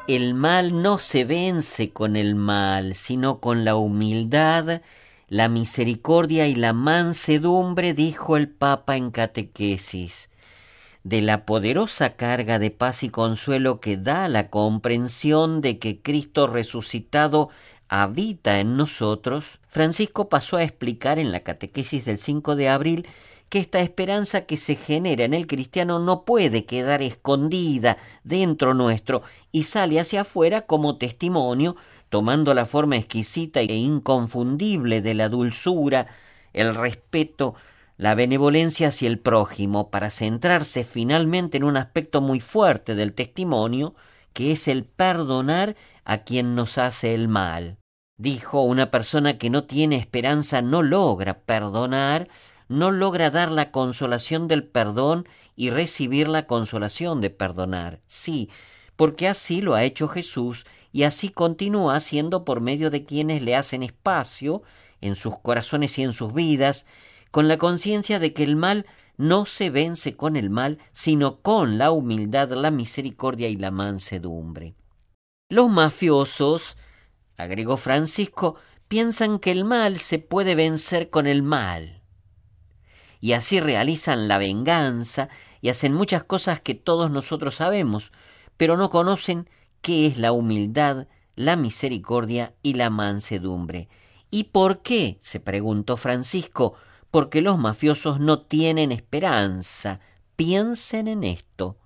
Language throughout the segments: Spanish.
El mal no se vence con el mal, sino con la humildad, la misericordia y la mansedumbre, dijo el Papa en catequesis. De la poderosa carga de paz y consuelo que da la comprensión de que Cristo resucitado habita en nosotros, Francisco pasó a explicar en la catequesis del 5 de abril que esta esperanza que se genera en el cristiano no puede quedar escondida dentro nuestro y sale hacia afuera como testimonio, tomando la forma exquisita e inconfundible de la dulzura, el respeto, la benevolencia hacia el prójimo, para centrarse finalmente en un aspecto muy fuerte del testimonio, que es el perdonar a quien nos hace el mal. Dijo, una persona que no tiene esperanza no logra perdonar, no logra dar la consolación del perdón y recibir la consolación de perdonar. Sí, porque así lo ha hecho Jesús y así continúa haciendo por medio de quienes le hacen espacio en sus corazones y en sus vidas, con la conciencia de que el mal no se vence con el mal, sino con la humildad, la misericordia y la mansedumbre. Los mafiosos, agregó Francisco, piensan que el mal se puede vencer con el mal. Y así realizan la venganza y hacen muchas cosas que todos nosotros sabemos, pero no conocen qué es la humildad, la misericordia y la mansedumbre. ¿Y por qué?, se preguntó Francisco. Porque los mafiosos no tienen esperanza. Piensen en esto.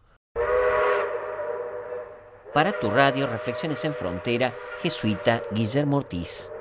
Para tu radio, Reflexiones en Frontera, jesuita Guillermo Ortiz.